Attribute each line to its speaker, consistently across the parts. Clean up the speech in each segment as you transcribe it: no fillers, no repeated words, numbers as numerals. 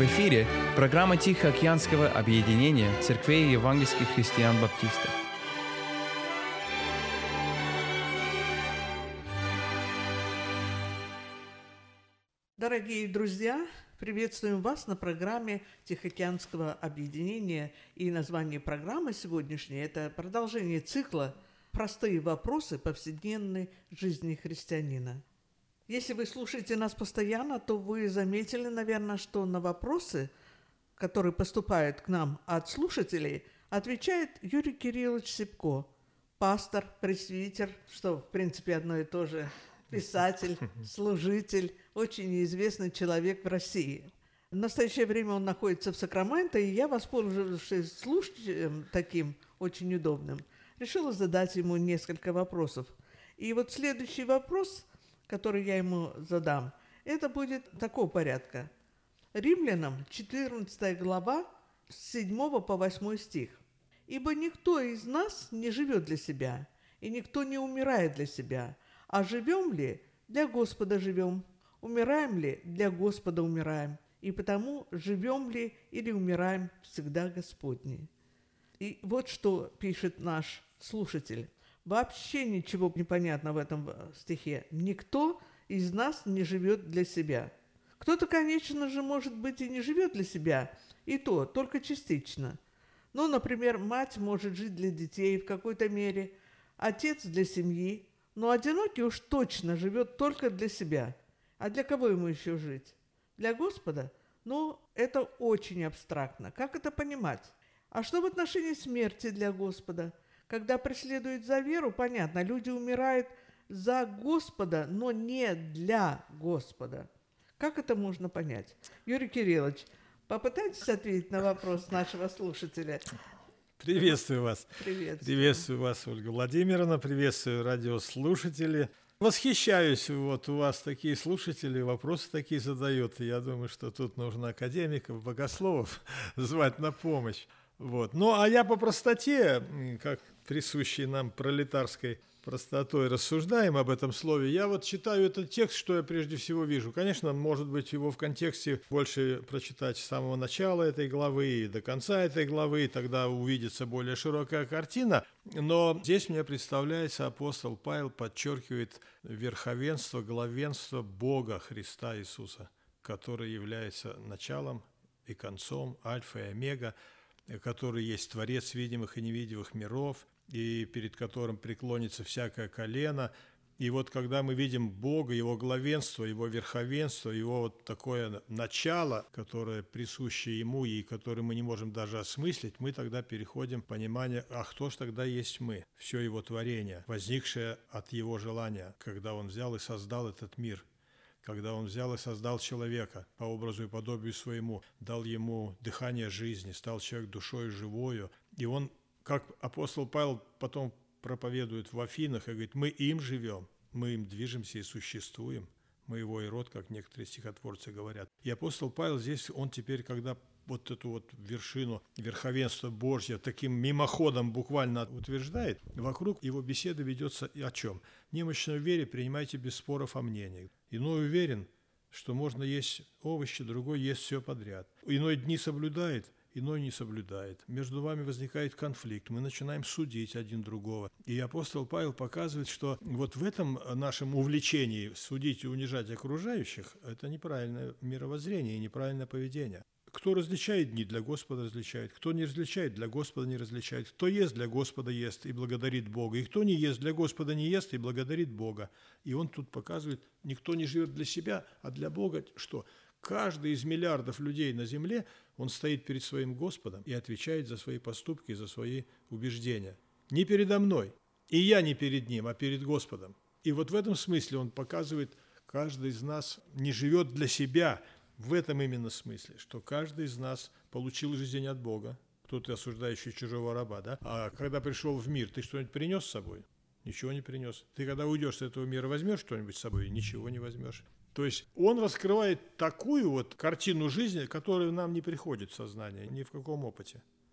Speaker 1: В эфире программа Тихоокеанского объединения церквей евангельских христиан-баптистов.
Speaker 2: Дорогие друзья, приветствуем вас на программе Тихоокеанского объединения. И название программы сегодняшней – это продолжение цикла «Простые вопросы повседневной жизни христианина». Если вы слушаете нас постоянно, то вы заметили, наверное, что на вопросы, которые поступают к нам от слушателей, отвечает Юрий Кириллович Сипко, пастор, пресвитер, что в принципе одно и то же, писатель, служитель, очень известный человек в России. В настоящее время он находится в Сакраменто, и я, воспользовавшись слушателем таким очень удобным, решила задать ему несколько вопросов. И вот следующий вопрос, который я ему задам, это будет такого порядка. Римлянам 14 глава, с 7 по 8 стих. «Ибо никто из нас не живет для себя, и никто не умирает для себя. А живем ли, для Господа живем, умираем ли, для Господа умираем, и потому живем ли или умираем, всегда Господни». И вот что пишет наш слушатель. Вообще ничего не понятно в этом стихе. Никто из нас не живет для себя. Кто-то, конечно же, может быть, и не живет для себя, и то, только частично. Ну, например, мать может жить для детей в какой-то мере, отец для семьи, но одинокий уж точно живет только для себя. А для кого ему еще жить? Для Господа? Ну, это очень абстрактно. Как это понимать? А что в отношении смерти для Господа? Когда преследуют за веру, понятно, люди умирают за Господа, но не для Господа. Как это можно понять? Юрий Кириллович, попытайтесь ответить на вопрос нашего слушателя.
Speaker 3: Приветствую вас.
Speaker 2: Приветствую
Speaker 3: вас, Ольга Владимировна. Приветствую радиослушатели. Восхищаюсь, вот у вас такие слушатели, вопросы такие задают. Я думаю, что тут нужно академиков, богословов звать на помощь. Вот. Ну, а я по простоте, как присущей нам пролетарской простотой рассуждаем об этом слове, я вот читаю этот текст, что я прежде всего вижу. Конечно, может быть, его в контексте больше прочитать с самого начала этой главы и до конца этой главы, тогда увидится более широкая картина. Но здесь мне представляется, апостол Павел подчеркивает верховенство, главенство Бога Христа Иисуса, который является началом и концом, альфа и омега, который есть Творец видимых и невидимых миров, и перед которым преклонится всякое колено. И вот когда мы видим Бога, Его главенство, Его верховенство, Его вот такое начало, которое присуще Ему и которое мы не можем даже осмыслить, мы тогда переходим в понимание, а кто ж тогда есть мы? Все Его творение, возникшее от Его желания, когда Он взял и создал этот мир. Когда Он взял и создал человека по образу и подобию своему, дал ему дыхание жизни, стал человек душою живою. И он, как апостол Павел потом проповедует в Афинах, и говорит, мы им живем, мы им движемся и существуем. Мы его и род, как некоторые стихотворцы говорят. И апостол Павел здесь, он теперь, когда вот эту вот вершину верховенства Божьего таким мимоходом буквально утверждает, вокруг его беседы ведется и о чем? Немощной в вере принимайте без споров о мнениях. Иной уверен, что можно есть овощи, другой ест все подряд. Иной дни соблюдает, иной не соблюдает. Между вами возникает конфликт, мы начинаем судить один другого. И апостол Павел показывает, что вот в этом нашем увлечении судить и унижать окружающих, это неправильное мировоззрение и неправильное поведение. Кто различает дни, для Господа различает. Кто не различает, для Господа не различает. Кто ест, для Господа ест и благодарит Бога. И кто не ест, для Господа не ест и благодарит Бога. И он тут показывает, никто не живет для себя, а для Бога что? Каждый из миллиардов людей на земле, он стоит перед своим Господом и отвечает за свои поступки, за свои убеждения. Не передо мной, и я не перед Ним, а перед Господом. И вот в этом смысле он показывает, каждый из нас не живет для себя, в этом именно смысле, что каждый из нас получил жизнь от Бога, кто-то осуждающий чужого раба, да? А когда пришел в мир, ты что-нибудь принес с собой? Ничего не принес. Ты когда уйдешь с этого мира, возьмешь что-нибудь с собой? Ничего не возьмешь. То есть он раскрывает такую вот картину жизни, которая нам не приходит в сознание, ни в каком опыте.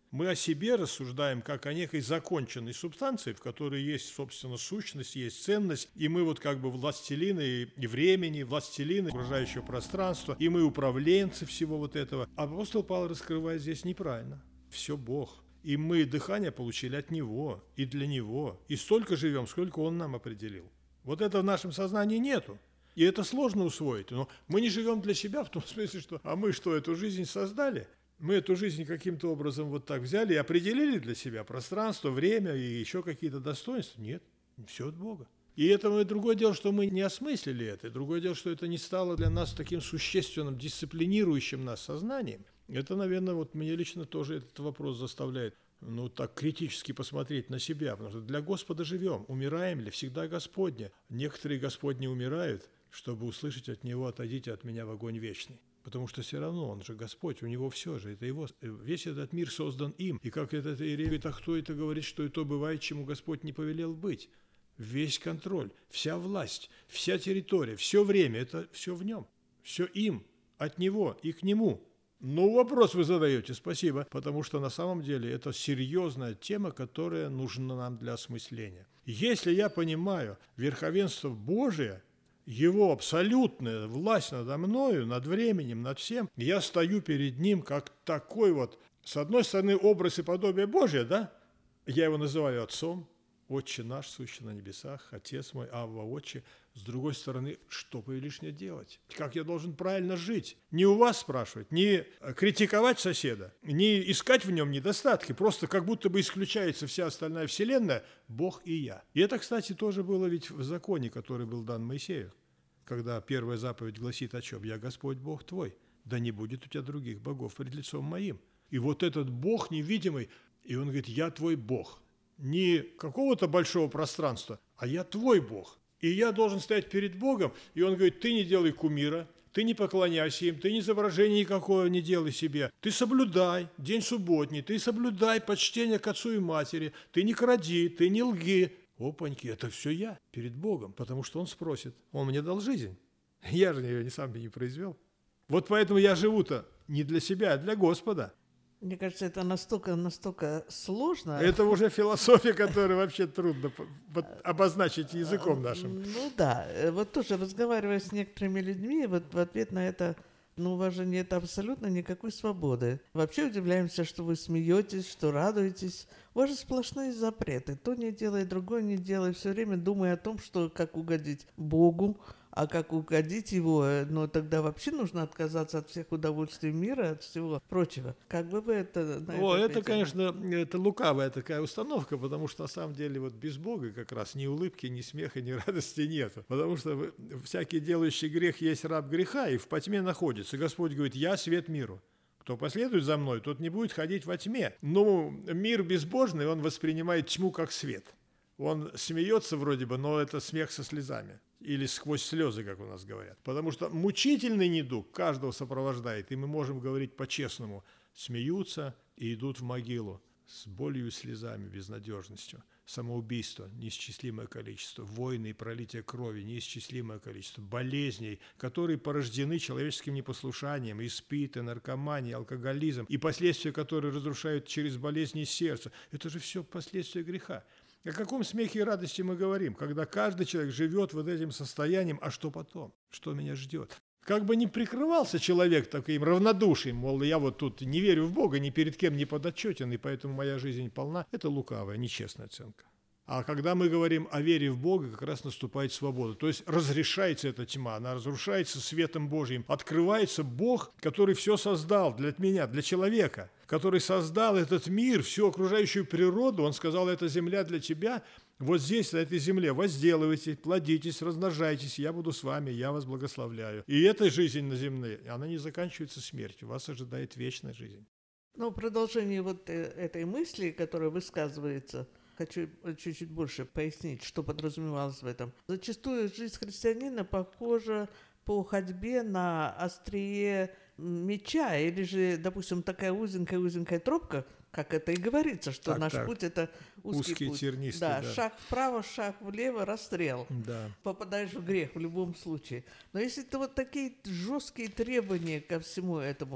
Speaker 3: Мы о себе рассуждаем как о некой законченной субстанции, в которой есть, собственно, сущность, есть ценность, и мы вот как бы властелины и времени, властелины окружающего пространства, и мы управленцы всего вот этого. Апостол Павел раскрывает здесь неправильно. Все Бог. И мы дыхание получили от Него, и для Него, и столько живем, сколько Он нам определил. Вот это в нашем сознании нету. И это сложно усвоить. Но мы не живем для себя в том смысле, что «а мы что, эту жизнь создали?» Мы эту жизнь каким-то образом вот так взяли и определили для себя пространство, время и еще какие-то достоинства. Нет, все от Бога. И это другое дело, что мы не осмыслили это. И другое дело, что это не стало для нас таким существенным, дисциплинирующим нас сознанием. Это, наверное, вот мне лично тоже этот вопрос заставляет, так критически посмотреть на себя. Потому что для Господа живем, умираем ли, всегда Господня. Некоторые Господни умирают, чтобы услышать от Него: «Отойдите от меня в огонь вечный». Потому что все равно Он же Господь, у Него все же, это Его, весь этот мир создан им. И как этот Иерей говорит: а кто это говорит, что и то бывает, чему Господь не повелел быть? Весь контроль, вся власть, вся территория, все время, это все в Нем, все им, от Него и к Нему. Вопрос вы задаете, спасибо, потому что на самом деле это серьезная тема, которая нужна нам для осмысления. Если я понимаю верховенство Божие, Его абсолютная власть надо мною, над временем, над всем, я стою перед Ним как такой вот, с одной стороны, образ и подобие Божие, да? Я Его называю Отцом, Отче наш, сущий на небесах, Отец мой, Авва, Отче. С другой стороны, что повелишь мне делать? Как я должен правильно жить? Не у вас спрашивать, не критиковать соседа, не искать в нем недостатки, просто как будто бы исключается вся остальная вселенная, Бог и я. И это, кстати, тоже было ведь в законе, который был дан Моисею, когда первая заповедь гласит о чем? «Я Господь Бог твой, да не будет у тебя других богов пред лицом моим». И вот этот Бог невидимый, и он говорит: «Я твой Бог». Не какого-то большого пространства, а я твой Бог. И я должен стоять перед Богом, и Он говорит: ты не делай кумира, ты не поклоняйся им, ты изображения никакого не делай себе, ты соблюдай день субботний, ты соблюдай почтение к отцу и матери, ты не кради, ты не лги. Опаньки, это все я перед Богом, потому что Он спросит, Он мне дал жизнь, я же ее сам не произвел. Вот поэтому я живу-то не для себя, а для Господа.
Speaker 2: Мне кажется, это настолько сложно.
Speaker 3: Это уже философия, которую вообще трудно обозначить языком нашим.
Speaker 2: Да, вот тоже разговаривая с некоторыми людьми, вот в ответ на это: у вас же нет абсолютно никакой свободы. Вообще удивляемся, что вы смеетесь, что радуетесь. У вас же сплошные запреты. То не делай, другое не делай. Все время думая о том, что как угодить Богу, а как угодить Его, тогда вообще нужно отказаться от всех удовольствий мира, от всего прочего. Как бы вы это...
Speaker 3: Это, конечно, это лукавая такая установка, потому что на самом деле вот без Бога как раз ни улыбки, ни смеха, ни радости нет. Потому что всякий делающий грех есть раб греха и в потьме находится. Господь говорит: «Я свет миру. Кто последует за мной, тот не будет ходить во тьме». Но мир безбожный, он воспринимает тьму как свет. Он смеется вроде бы, но это смех со слезами. Или сквозь слезы, как у нас говорят. Потому что мучительный недуг каждого сопровождает, и мы можем говорить по-честному: смеются и идут в могилу с болью и слезами, безнадежностью. Самоубийство – неисчислимое количество, войны и пролитие крови – неисчислимое количество, болезней, которые порождены человеческим непослушанием, испиты, наркомания, алкоголизм, и последствия, которые разрушают через болезни сердца. Это же все последствия греха. О каком смехе и радости мы говорим, когда каждый человек живет вот этим состоянием, а что потом? Что меня ждет? Как бы ни прикрывался человек таким равнодушием, мол, я вот тут не верю в Бога, ни перед кем не подотчетен, и поэтому моя жизнь полна, это лукавая, нечестная оценка. А когда мы говорим о вере в Бога, как раз наступает свобода. То есть разрешается эта тьма, она разрушается светом Божьим. Открывается Бог, который все создал для меня, для человека, который создал этот мир, всю окружающую природу. Он сказал: эта земля для тебя, вот здесь, на этой земле, возделывайтесь, плодитесь, размножайтесь, я буду с вами, я вас благословляю. И эта жизнь на земле, она не заканчивается смертью, вас ожидает вечная жизнь.
Speaker 2: В продолжении вот этой мысли, которая высказывается, хочу чуть-чуть больше пояснить, что подразумевалось в этом. Зачастую жизнь христианина похожа по ходьбе на острие меча, или же, допустим, такая узенькая тропка, как это и говорится, что наш путь – это узкий путь.
Speaker 3: Тернистый,
Speaker 2: да, шаг вправо, шаг влево, расстрел.
Speaker 3: Да.
Speaker 2: Попадаешь в грех в любом случае. Но если это вот такие жесткие требования ко всему этому,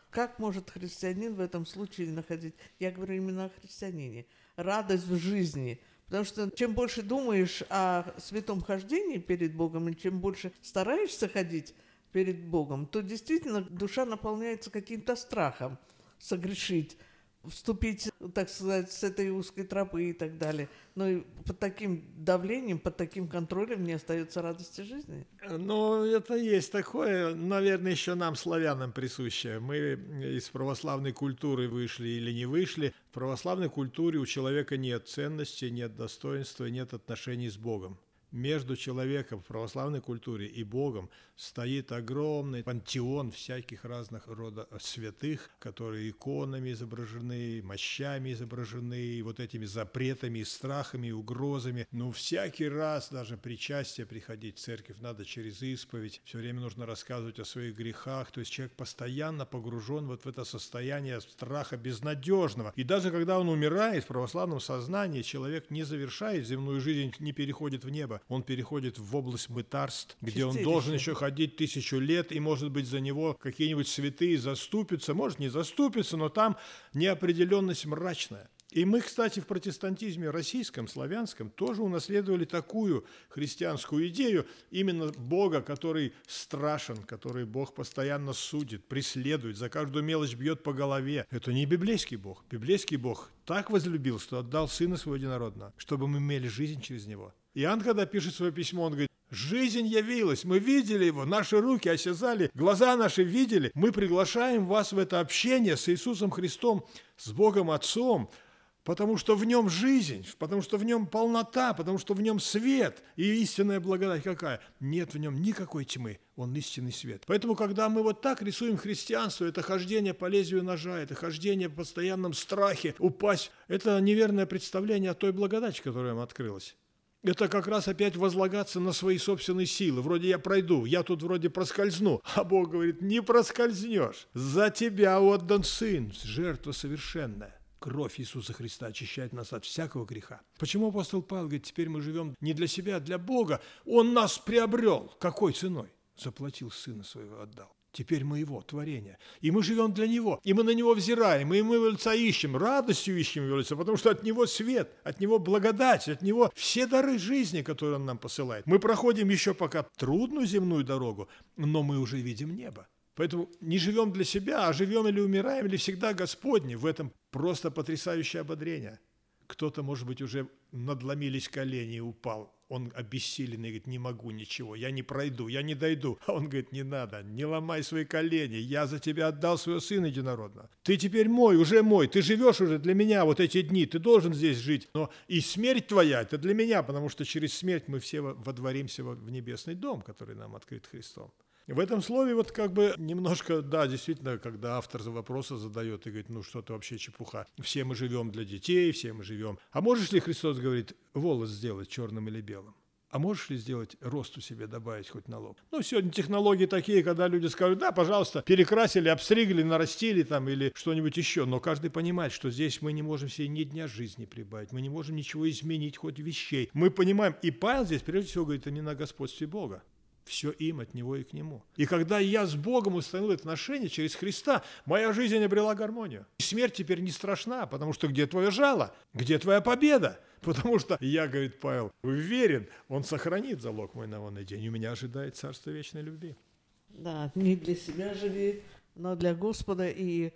Speaker 2: Как может христианин в этом случае находить, я говорю именно о христианине, радость в жизни? Потому что чем больше думаешь о святом хождении перед Богом, и чем больше стараешься ходить перед Богом, то действительно душа наполняется каким-то страхом согрешить, вступить, так сказать, с этой узкой тропы и так далее. Но и под таким давлением, под таким контролем не остается радости жизни.
Speaker 3: Ну, это есть такое, наверное, еще нам, славянам, присущее. Мы из православной культуры вышли или не вышли. В православной культуре у человека нет ценности, нет достоинства, нет отношений с Богом. Между человеком в православной культуре и Богом стоит огромный пантеон всяких разных рода святых, которые иконами изображены, мощами изображены, вот этими запретами, страхами, угрозами. Но всякий раз даже причастие приходить в церковь надо через исповедь, все время нужно рассказывать о своих грехах, то есть человек постоянно погружен вот в это состояние страха безнадежного. И даже когда он умирает в православном сознании, человек не завершает земную жизнь, не переходит в небо, он переходит в область мытарств, где он должен еще ходить 1000 лет, и, может быть, за него какие-нибудь святые заступятся, может, не заступятся, но там неопределенность мрачная. И мы, кстати, в протестантизме российском, славянском, тоже унаследовали такую христианскую идею именно Бога, который страшен, который Бог постоянно судит, преследует, за каждую мелочь бьет по голове. Это не библейский Бог. Библейский Бог так возлюбил, что отдал Сына Своего Единородного, чтобы мы имели жизнь через Него. Иоанн, когда пишет свое письмо, он говорит: жизнь явилась, мы видели его, наши руки осязали, глаза наши видели. Мы приглашаем вас в это общение с Иисусом Христом, с Богом Отцом, потому что в нем жизнь, потому что в нем полнота, потому что в нем свет. И истинная благодать какая? Нет в нем никакой тьмы, он истинный свет. Поэтому, когда мы вот так рисуем христианство, это хождение по лезвию ножа, это хождение в постоянном страхе упасть, это неверное представление о той благодати, которая нам открылась. Это как раз опять возлагаться на свои собственные силы. Вроде я пройду, я тут вроде проскользну. А Бог говорит: не проскользнешь. За тебя отдан Сын, жертва совершенная. Кровь Иисуса Христа очищает нас от всякого греха. Почему апостол Павел говорит: теперь мы живем не для себя, а для Бога? Он нас приобрел. Какой ценой? Заплатил, Сына Своего отдал. Теперь мы Его творение. И мы живем для Него. И мы на Него взираем. И мы Его лица ищем. Радостью ищем Его лица. Потому что от Него свет. От Него благодать. От Него все дары жизни, которые Он нам посылает. Мы проходим еще пока трудную земную дорогу, но мы уже видим небо. Поэтому не живем для себя, а живем или умираем, или всегда Господни. В этом просто потрясающее ободрение. Кто-то, может быть, уже надломились колени и упал. Он обессиленный, говорит: не могу ничего, я не пройду, я не дойду. А он говорит: не надо, не ломай свои колени, я за тебя отдал своего Сына Единородного. Ты теперь мой, уже мой, ты живешь уже для меня вот эти дни, ты должен здесь жить. Но и смерть твоя, это для меня, потому что через смерть мы все водворимся в небесный дом, который нам открыт Христом. В этом слове вот как бы немножко, да, действительно, когда автор вопроса задает и говорит: ну что-то вообще чепуха. Все мы живем для детей, все мы живем. А можешь ли, Христос говорит, волос сделать черным или белым? А можешь ли сделать росту себе добавить хоть на лоб? Ну, сегодня технологии такие, когда люди скажут: да, пожалуйста, перекрасили, обстригли, нарастили там или что-нибудь еще. Но каждый понимает, что здесь мы не можем себе ни дня жизни прибавить, мы не можем ничего изменить, хоть вещей. Мы понимаем, и Павел здесь прежде всего говорит не на господстве Бога. Все им, от Него и к Нему. И когда я с Богом установил отношения через Христа, моя жизнь обрела гармонию. И смерть теперь не страшна, потому что где твое жало? Где твоя победа? Потому что я, говорит Павел, уверен, Он сохранит залог мой на онный день. И меня ожидает царство вечной любви.
Speaker 2: Да, не для себя живи, но для Господа. И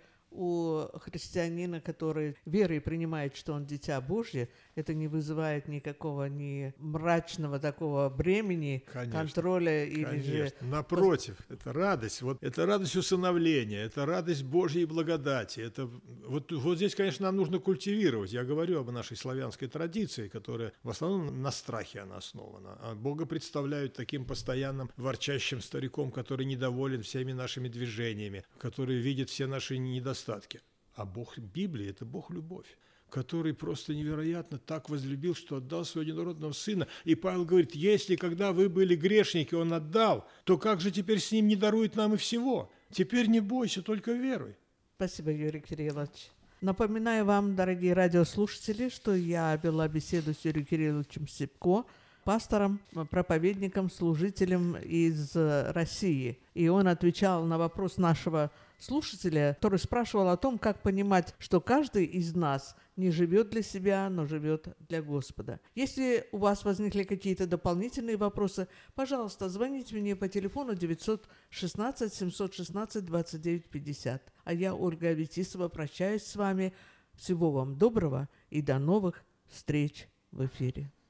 Speaker 2: у христианина, который верой принимает, что он дитя Божье, это не вызывает никакого ни мрачного такого бремени, конечно, контроля или
Speaker 3: конечно.
Speaker 2: же...
Speaker 3: Напротив, это радость. Вот, это радость усыновления, это радость Божьей благодати. Это, вот здесь, конечно, нам нужно культивировать. Я говорю об нашей славянской традиции, которая в основном на страхе она основана. А Бога представляют таким постоянным ворчащим стариком, который недоволен всеми нашими движениями, который видит все наши недостатки. А Бог Библии – это Бог-любовь, который просто невероятно так возлюбил, что отдал своего единородного Сына. И Павел говорит: если когда вы были грешники, Он отдал, то как же теперь с Ним не дарует нам и всего? Теперь не бойся, только веруй.
Speaker 2: Спасибо, Юрий Кириллович. Напоминаю вам, дорогие радиослушатели, что я вела беседу с Юрием Кирилловичем Сипко, пастором, проповедником, служителем из России. И он отвечал на вопрос нашего слушателя, который спрашивал о том, как понимать, что каждый из нас не живет для себя, но живет для Господа. Если у вас возникли какие-то дополнительные вопросы, пожалуйста, звоните мне по телефону 916 716 29 50. А я, Ольга Аветисова, прощаюсь с вами. Всего вам доброго и до новых встреч в эфире.